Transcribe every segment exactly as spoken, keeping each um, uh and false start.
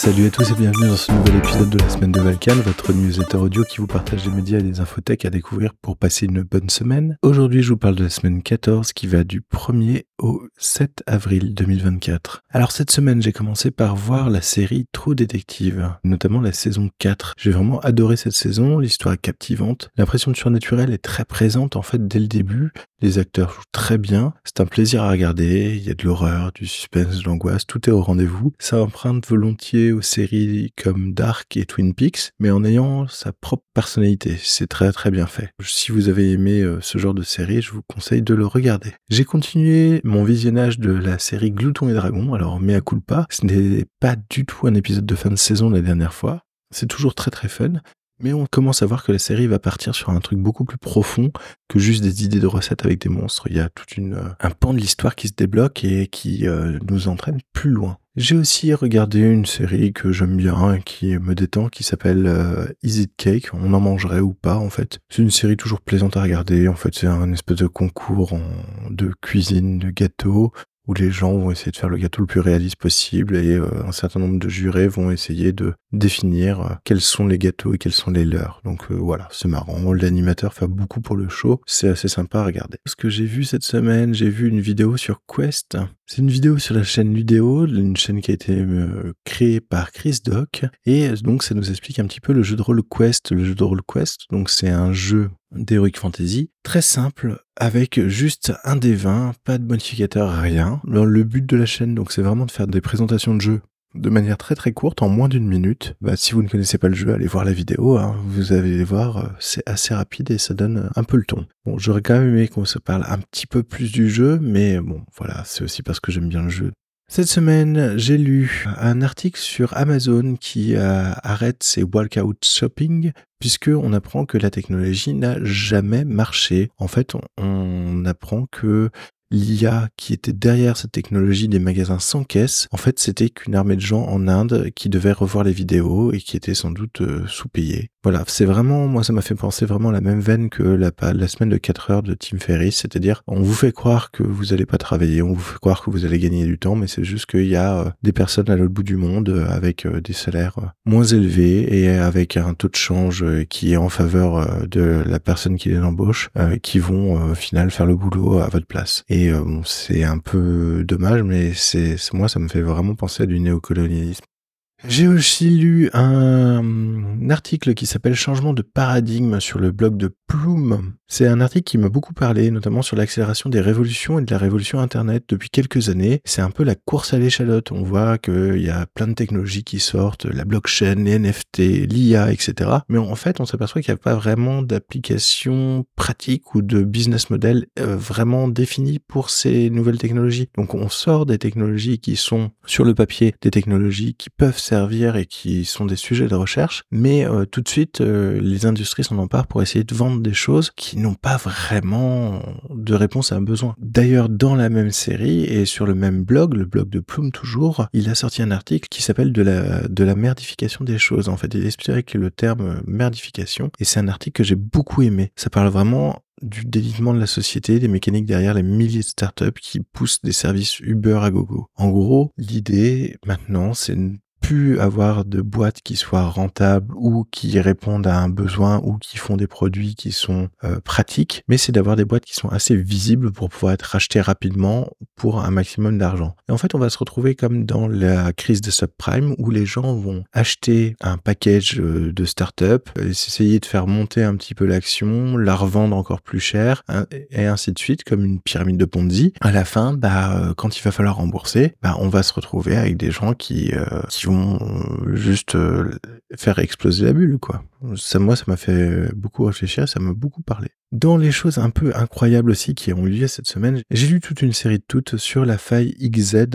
Salut à tous et bienvenue dans ce nouvel épisode de la semaine de Valkan, votre newsletter audio qui vous partage des médias et des infothèques à découvrir pour passer une bonne semaine. Aujourd'hui, je vous parle de la semaine quatorze qui va du premier au sept avril deux mille vingt-quatre. Alors cette semaine, j'ai commencé par voir la série True Detective, notamment la saison quatre. J'ai vraiment adoré cette saison, l'histoire est captivante, l'impression de surnaturel est très présente en fait dès le début, les acteurs jouent très bien, c'est un plaisir à regarder, il y a de l'horreur, du suspense, de l'angoisse, tout est au rendez-vous. Ça emprunte volontiers aux séries comme Dark et Twin Peaks, mais en ayant sa propre personnalité. C'est très très bien fait. Si vous avez aimé euh, ce genre de série, je vous conseille de le regarder. J'ai continué mon visionnage de la série Glouton et Dragon. Alors, mea culpa, ce n'est pas du tout un épisode de fin de saison la dernière fois. C'est toujours très très fun. Mais on commence à voir que la série va partir sur un truc beaucoup plus profond que juste des idées de recettes avec des monstres. Il y a tout une, euh, un pan de l'histoire qui se débloque et qui euh, nous entraîne plus loin. J'ai aussi regardé une série que j'aime bien, qui me détend, qui s'appelle euh, Is It Cake. On en mangerait ou pas, en fait. C'est une série toujours plaisante à regarder. En fait, c'est un espèce de concours en... de cuisine, de gâteaux, où les gens vont essayer de faire le gâteau le plus réaliste possible et euh, un certain nombre de jurés vont essayer de définir euh, quels sont les gâteaux et quels sont les leurs. Donc euh, voilà, c'est marrant. L'animateur fait beaucoup pour le show. C'est assez sympa à regarder. Ce que j'ai vu cette semaine, j'ai vu une vidéo sur Quest. C'est une vidéo sur la chaîne Ludéo, une chaîne qui a été euh, créée par Chris Doc. Et donc ça nous explique un petit peu le jeu de rôle Quest. Le jeu de rôle Quest, donc c'est un jeu d'Heroic Fantasy, très simple, avec juste un dé vingt, pas de modificateur, rien. Le but de la chaîne, donc, c'est vraiment de faire des présentations de jeux de manière très très courte, en moins d'une minute. Bah, si vous ne connaissez pas le jeu, allez voir la vidéo, hein. Vous allez voir, c'est assez rapide et ça donne un peu le ton. Bon, j'aurais quand même aimé qu'on se parle un petit peu plus du jeu, mais bon, voilà, c'est aussi parce que j'aime bien le jeu. Cette semaine, j'ai lu un article sur Amazon qui euh, arrête ses walkout shopping puisque on apprend que la technologie n'a jamais marché. En fait, on, on apprend que l'I A qui était derrière cette technologie des magasins sans caisse, en fait, c'était qu'une armée de gens en Inde qui devaient revoir les vidéos et qui étaient sans doute euh, sous-payés. Voilà, c'est vraiment, moi, ça m'a fait penser vraiment à la même veine que la, la semaine de quatre heures de Tim Ferriss, c'est-à-dire, on vous fait croire que vous allez pas travailler, on vous fait croire que vous allez gagner du temps, mais c'est juste qu'il y a euh, des personnes à l'autre bout du monde euh, avec euh, des salaires euh, moins élevés et avec un taux de change euh, qui est en faveur euh, de la personne qui les embauche, euh, qui vont euh, au final faire le boulot à votre place. Et euh, bon, c'est un peu dommage, mais c'est, c'est moi, ça me fait vraiment penser à du néocolonialisme. J'ai aussi lu un, un article qui s'appelle Changement de paradigme sur le blog de Plume. C'est un article qui m'a beaucoup parlé, notamment sur l'accélération des révolutions et de la révolution Internet depuis quelques années. C'est un peu la course à l'échalote. On voit qu'il y a plein de technologies qui sortent, la blockchain, les N F T, l'I A, et cetera. Mais en fait, on s'aperçoit qu'il n'y a pas vraiment d'application pratique ou de business model euh, vraiment défini pour ces nouvelles technologies. Donc on sort des technologies qui sont sur le papier, des technologies qui peuvent servir et qui sont des sujets de recherche, mais euh, tout de suite, euh, les industries s'en emparent pour essayer de vendre des choses qui n'ont pas vraiment de réponse à un besoin. D'ailleurs, dans la même série et sur le même blog, le blog de Plume toujours, il a sorti un article qui s'appelle de la, de la merdification des choses. En fait, il explique le terme merdification et c'est un article que j'ai beaucoup aimé. Ça parle vraiment du délitement de la société, des mécaniques derrière les milliers de startups qui poussent des services Uber à gogo. En gros, l'idée maintenant, c'est plus avoir de boîtes qui soient rentables ou qui répondent à un besoin ou qui font des produits qui sont euh, pratiques, mais c'est d'avoir des boîtes qui sont assez visibles pour pouvoir être rachetées rapidement pour un maximum d'argent. Et en fait, on va se retrouver comme dans la crise de subprime où les gens vont acheter un package euh, de start-up, euh, essayer de faire monter un petit peu l'action, la revendre encore plus cher, hein, et ainsi de suite, comme une pyramide de Ponzi. À la fin, bah, euh, quand il va falloir rembourser, bah, on va se retrouver avec des gens qui, euh, qui vont juste euh, faire exploser la bulle, quoi. Ça, moi, ça m'a fait beaucoup réfléchir, ça m'a beaucoup parlé. Dans les choses un peu incroyables aussi qui ont eu lieu cette semaine, j'ai lu toute une série de toutes sur la faille X Z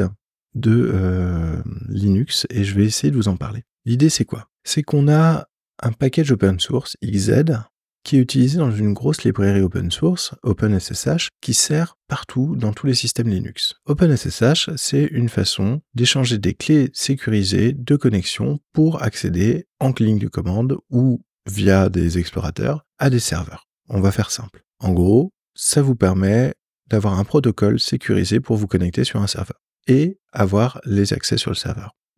de euh, Linux et je vais essayer de vous en parler. L'idée, c'est quoi ? C'est qu'on a un package open source X Z qui est utilisé dans une grosse librairie open source, OpenSSH, qui sert partout dans tous les systèmes Linux. OpenSSH, c'est une façon d'échanger des clés sécurisées de connexion pour accéder en ligne de commande ou via des explorateurs à des serveurs. On va faire simple. En gros, ça vous permet d'avoir un protocole sécurisé pour vous connecter sur un serveur et avoir les accès sur le serveur.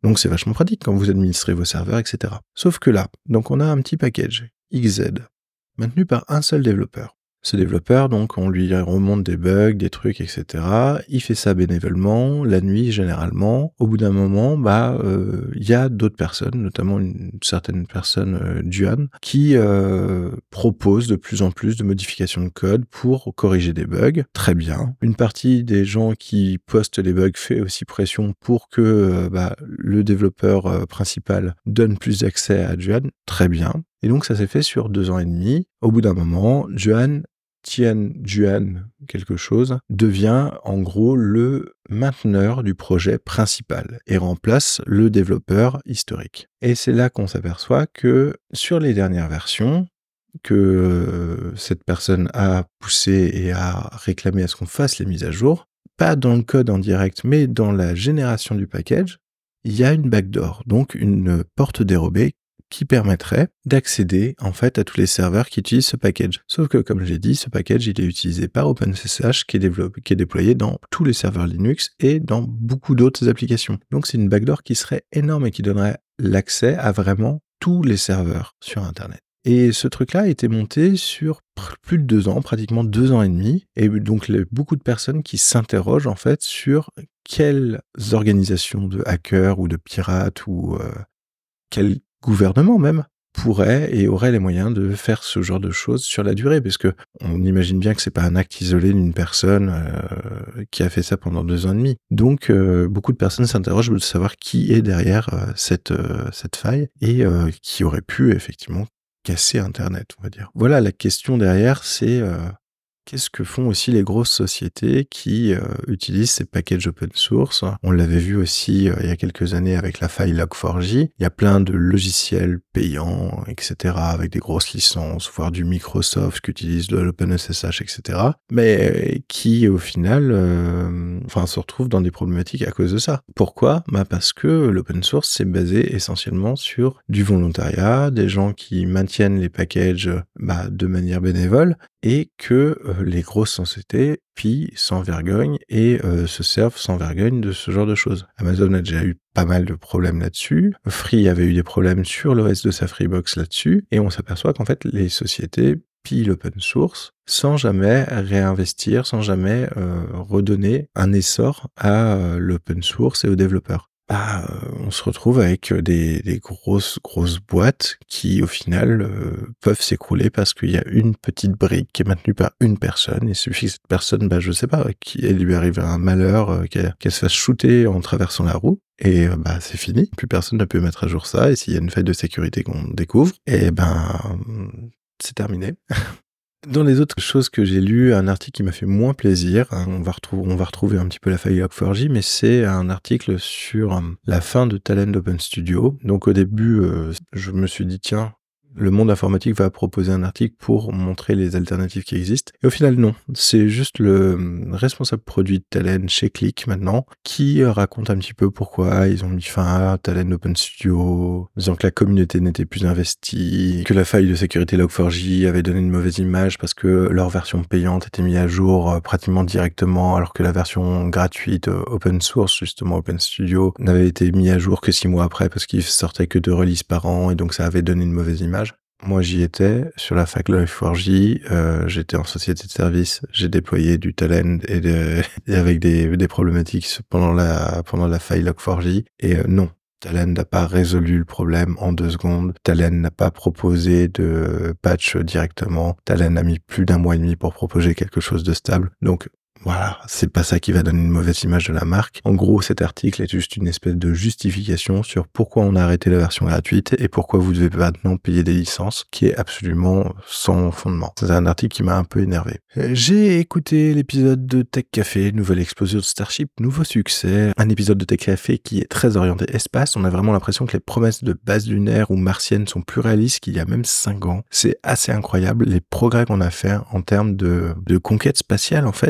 Donc c'est vachement pratique quand vous administrez vos serveurs, et cetera. Sauf que là, donc on a un petit package X Z maintenu par un seul développeur. Ce développeur, donc, on lui remonte des bugs, des trucs, et cetera. Il fait ça bénévolement, la nuit généralement. Au bout d'un moment, bah, euh, il y a d'autres personnes, notamment une certaine personne, euh, Duan, qui euh, propose de plus en plus de modifications de code pour corriger des bugs. Très bien. Une partie des gens qui postent les bugs fait aussi pression pour que euh, bah, le développeur euh, principal donne plus d'accès à Duan. Très bien. Et donc, ça s'est fait sur deux ans et demi. Au bout d'un moment, Duan Tian Juan quelque chose devient en gros le mainteneur du projet principal et remplace le développeur historique. Et c'est là qu'on s'aperçoit que sur les dernières versions que euh, cette personne a poussé et a réclamé à ce qu'on fasse les mises à jour, pas dans le code en direct mais dans la génération du package, il y a une backdoor, donc une porte dérobée qui permettrait d'accéder en fait à tous les serveurs qui utilisent ce package. Sauf que, comme j'ai dit, ce package il est utilisé par OpenSSH qui est, développé, qui est déployé dans tous les serveurs Linux et dans beaucoup d'autres applications. Donc c'est une backdoor qui serait énorme et qui donnerait l'accès à vraiment tous les serveurs sur Internet. Et ce truc-là a été monté sur plus de deux ans, pratiquement deux ans et demi, et donc les, beaucoup de personnes qui s'interrogent en fait sur quelles organisations de hackers ou de pirates ou euh, quels gouvernement même pourrait et aurait les moyens de faire ce genre de choses sur la durée, parce que on imagine bien que c'est pas un acte isolé d'une personne euh, qui a fait ça pendant deux ans et demi. Donc euh, beaucoup de personnes s'interrogent de savoir qui est derrière euh, cette euh, cette faille et euh, qui aurait pu effectivement casser Internet, on va dire. Voilà, la question derrière, c'est euh, qu'est-ce que font aussi les grosses sociétés qui euh, utilisent ces packages open source? On l'avait vu aussi euh, il y a quelques années avec la faille log four j. Il y a plein de logiciels payants, et cetera, avec des grosses licences, voire du Microsoft qui utilise de l'OpenSSH, et cetera, mais qui au final euh, enfin, se retrouvent dans des problématiques à cause de ça. Pourquoi? Bah parce que l'open source c'est basé essentiellement sur du volontariat, des gens qui maintiennent les packages bah, de manière bénévole, et que euh, les grosses sociétés pillent sans vergogne et euh, se servent sans vergogne de ce genre de choses. Amazon a déjà eu pas mal de problèmes là-dessus. Free avait eu des problèmes sur l'O S de sa Freebox là-dessus. Et on s'aperçoit qu'en fait, les sociétés pillent l'open source sans jamais réinvestir, sans jamais euh, redonner un essor à euh, l'open source et aux développeurs. Bah, euh, on se retrouve avec des, des grosses grosses boîtes qui au final euh, peuvent s'écrouler parce qu'il y a une petite brique qui est maintenue par une personne et il suffit que cette personne, bah je sais pas, qu'il lui arrive un malheur, euh, qu'elle, qu'elle se fasse shooter en traversant la route et euh, bah c'est fini, plus personne ne peut mettre à jour ça et s'il y a une faille de sécurité qu'on découvre, et ben c'est terminé. Dans les autres choses que j'ai lues, un article qui m'a fait moins plaisir, hein, on, va retrouver, on va retrouver un petit peu la faille log four j, mais c'est un article sur euh, la fin de Talend Open Studio. Donc au début, euh, je me suis dit, tiens, le monde informatique va proposer un article pour montrer les alternatives qui existent. Et au final, non. C'est juste le responsable produit de Talend chez Click maintenant qui raconte un petit peu pourquoi ils ont mis fin à Talend Open Studio, disant que la communauté n'était plus investie, que la faille de sécurité log four j avait donné une mauvaise image parce que leur version payante était mise à jour pratiquement directement, alors que la version gratuite open source, justement Open Studio, n'avait été mise à jour que six mois après parce qu'il sortait que deux releases par an et donc ça avait donné une mauvaise image. Moi, j'y étais, sur la fac log four j, euh, j'étais en société de service, j'ai déployé du Talend et, de, et avec des, des problématiques pendant la, pendant la faille log four j, et euh, non. Talend n'a pas résolu le problème en deux secondes. Talend n'a pas proposé de patch directement. Talend a mis plus d'un mois et demi pour proposer quelque chose de stable. Donc, voilà, c'est pas ça qui va donner une mauvaise image de la marque. En gros, cet article est juste une espèce de justification sur pourquoi on a arrêté la version gratuite et pourquoi vous devez maintenant payer des licences, qui est absolument sans fondement. C'est un article qui m'a un peu énervé. J'ai écouté l'épisode de Tech Café, nouvelle explosion de Starship, nouveau succès. Un épisode de Tech Café qui est très orienté espace. On a vraiment l'impression que les promesses de base lunaire ou martienne sont plus réalistes qu'il y a même cinq ans. C'est assez incroyable les progrès qu'on a fait en termes de, de conquête spatiale, en fait.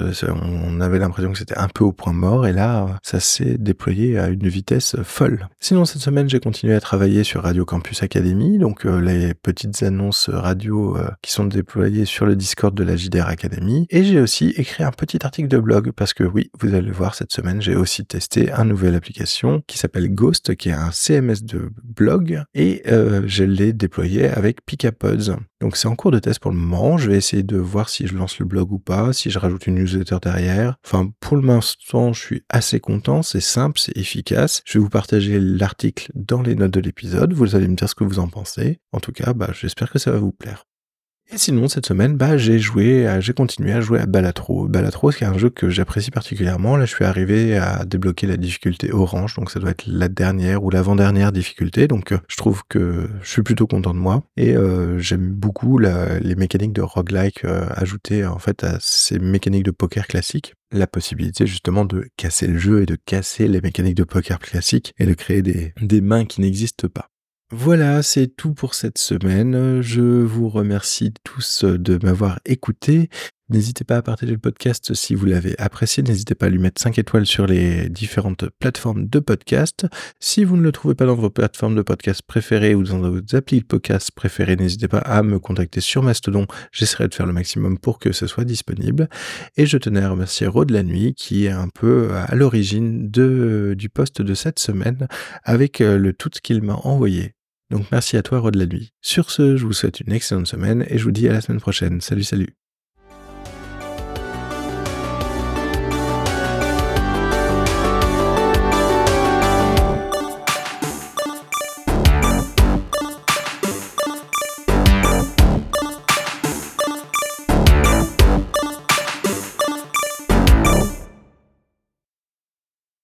on avait l'impression que c'était un peu au point mort et là, ça s'est déployé à une vitesse folle. Sinon, cette semaine, j'ai continué à travailler sur Radio Campus Academy, donc euh, les petites annonces radio euh, qui sont déployées sur le Discord de la J D R Academy. Et j'ai aussi écrit un petit article de blog parce que oui, vous allez le voir, cette semaine, j'ai aussi testé une nouvelle application qui s'appelle Ghost, qui est un C M S de blog et euh, je l'ai déployé avec Picapods. Donc c'est en cours de test pour le moment. Je vais essayer de voir si je lance le blog ou pas, si je rajoute une newsletter derrière. Enfin, pour le moment, je suis assez content. C'est simple, c'est efficace. Je vais vous partager l'article dans les notes de l'épisode. Vous allez me dire ce que vous en pensez. En tout cas, bah, j'espère que ça va vous plaire. Et sinon, cette semaine, bah, j'ai joué, à, j'ai continué à jouer à Balatro. Balatro, c'est un jeu que j'apprécie particulièrement. Là, je suis arrivé à débloquer la difficulté orange, donc ça doit être la dernière ou l'avant-dernière difficulté. Donc, euh, je trouve que je suis plutôt content de moi. Et euh, j'aime beaucoup la, les mécaniques de roguelike euh, ajoutées en fait à ces mécaniques de poker classiques. La possibilité justement de casser le jeu et de casser les mécaniques de poker classiques et de créer des, des mains qui n'existent pas. Voilà, c'est tout pour cette semaine. Je vous remercie tous de m'avoir écouté. N'hésitez pas à partager le podcast si vous l'avez apprécié. N'hésitez pas à lui mettre cinq étoiles sur les différentes plateformes de podcast. Si vous ne le trouvez pas dans vos plateformes de podcast préférées ou dans vos applis de podcast préférées, n'hésitez pas à me contacter sur Mastodon. J'essaierai de faire le maximum pour que ce soit disponible. Et je tenais à remercier Rod la Nuit qui est un peu à l'origine de, du post de cette semaine avec le tout qu'il m'a envoyé. Donc merci à toi Rod la Nuit. Sur ce, je vous souhaite une excellente semaine et je vous dis à la semaine prochaine. Salut salut.